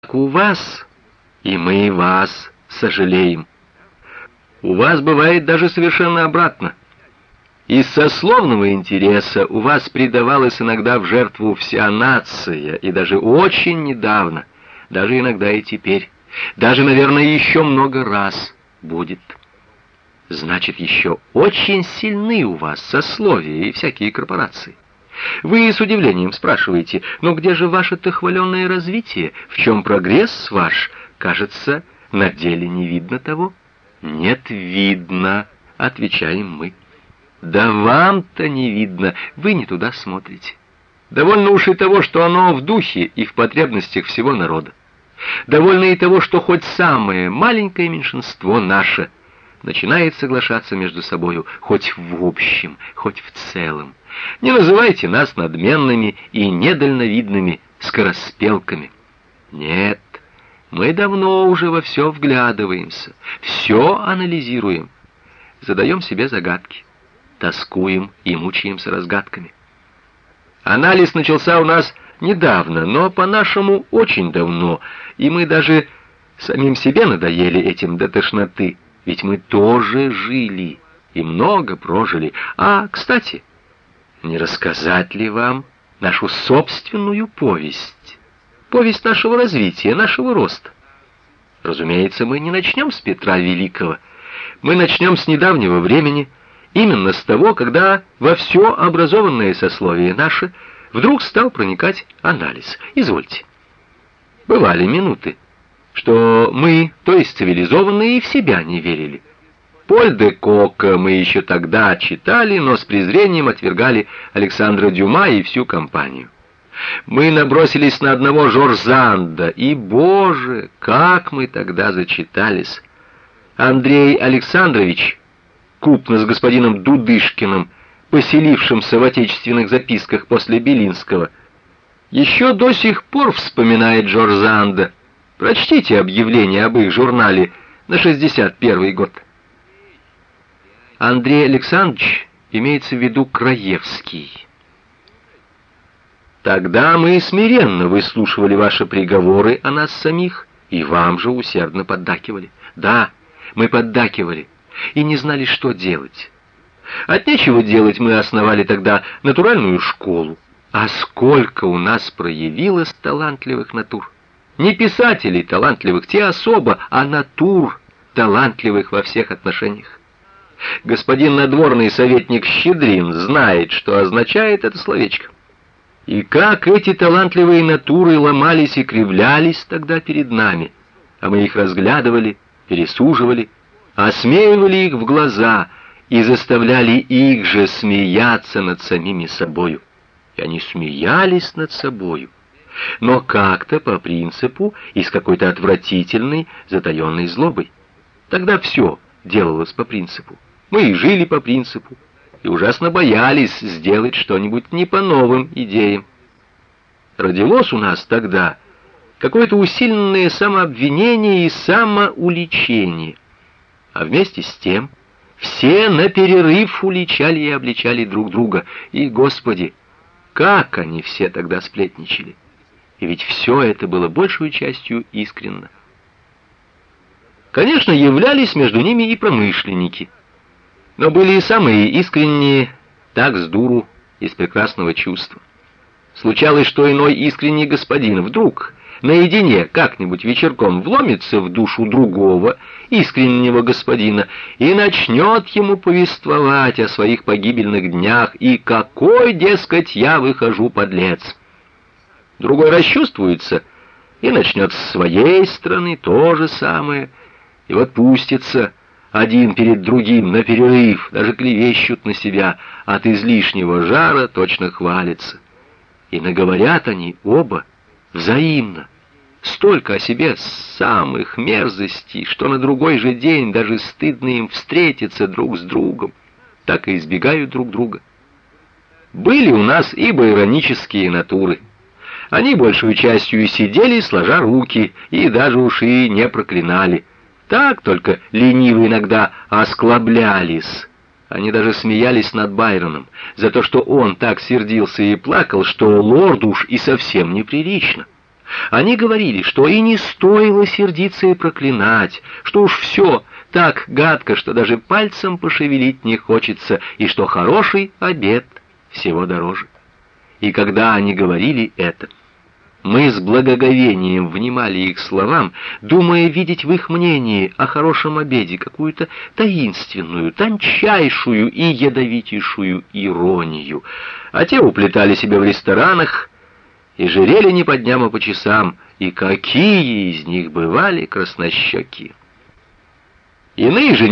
у вас, и мы вас сожалеем. У вас бывает даже совершенно обратно. Из сословного интереса у вас предавалась иногда в жертву вся нация, и даже очень недавно, даже иногда и теперь, даже, наверное, еще много раз будет. Значит, еще очень сильны у вас сословия и всякие корпорации. Вы с удивлением спрашиваете, но где же ваше-то хваленное развитие? В чем прогресс ваш? Кажется, на деле не видно того. Нет, видно, отвечаем мы. Да вам-то не видно, вы не туда смотрите. Довольно уж и того, что оно в духе и в потребностях всего народа. Довольно и того, что хоть самое маленькое меньшинство наше начинает соглашаться между собою, хоть в общем, хоть в целом. Не называйте нас надменными и недальновидными скороспелками. Нет, мы давно уже во все вглядываемся, все анализируем, задаем себе загадки, тоскуем и мучаемся разгадками. Анализ начался у нас недавно, но по-нашему очень давно, и мы даже самим себе надоели этим до тошноты, ведь мы тоже жили и много прожили. А, кстати, не рассказать ли вам нашу собственную повесть? Повесть нашего развития, нашего роста. Разумеется, мы не начнем с Петра Великого. Мы начнем с недавнего времени, именно с того, когда во все образованное сословие наше вдруг стал проникать анализ. Извольте. Бывали минуты, что мы, то есть цивилизованные, и в себя не верили. Поль де Кока мы еще тогда читали, но с презрением отвергали Александра Дюма и всю компанию. Мы набросились на одного Жорж Санда, и, боже, как мы тогда зачитались! Андрей Александрович, купно с господином Дудышкиным, поселившимся в отечественных записках после Белинского, еще до сих пор вспоминает Жорж Санда. Прочтите объявление об их журнале на 61-й год. Андрей Александрович имеется в виду Краевский. Тогда мы смиренно выслушивали ваши приговоры о нас самих, и вам же усердно поддакивали. Да, мы поддакивали, и не знали, что делать. От нечего делать мы основали тогда натуральную школу. А сколько у нас проявилось талантливых натур! Не писателей талантливых, те особо, а натур талантливых во всех отношениях. Господин надворный советник Щедрин знает, что означает это словечко. И как эти талантливые натуры ломались и кривлялись тогда перед нами, а мы их разглядывали, пересуживали, осмеивали их в глаза и заставляли их же смеяться над самими собою. И они смеялись над собою, но как-то по принципу и с какой-то отвратительной, затаенной злобой. Тогда все делалось по принципу. Мы и жили по принципу, и ужасно боялись сделать что-нибудь не по новым идеям. Родилось у нас тогда какое-то усиленное самообвинение и самоуличение, а вместе с тем все наперерыв уличали и обличали друг друга, и, Господи, как они все тогда сплетничали! И ведь все это было большей частью искренно. Конечно, являлись между ними и промышленники, но были и самые искренние, так с дуру, из прекрасного чувства. Случалось, что иной искренний господин вдруг наедине как-нибудь вечерком вломится в душу другого искреннего господина и начнет ему повествовать о своих погибельных днях, и какой, дескать, я выхожу подлец. Другой расчувствуется и начнет с своей стороны то же самое, и вот пустится один перед другим на перерыв, даже клевещут на себя, от излишнего жара точно хвалятся. И наговорят они оба взаимно столько о себе самых мерзостей, что на другой же день даже стыдно им встретиться друг с другом, так и избегают друг друга. Были у нас ибо иронические натуры. Они большую частью сидели, сложа руки, и даже уж и не проклинали. Так только лениво иногда осклаблялись. Они даже смеялись над Байроном за то, что он так сердился и плакал, что лорду уж и совсем неприлично. Они говорили, что и не стоило сердиться и проклинать, что уж все так гадко, что даже пальцем пошевелить не хочется, и что хороший обед всего дороже. И когда они говорили это, мы с благоговением внимали их словам, думая видеть в их мнении о хорошем обеде какую-то таинственную, тончайшую и ядовитейшую иронию. А те уплетали себе в ресторанах и жирели не по дням, а по часам, и какие из них бывали краснощеки. Иные же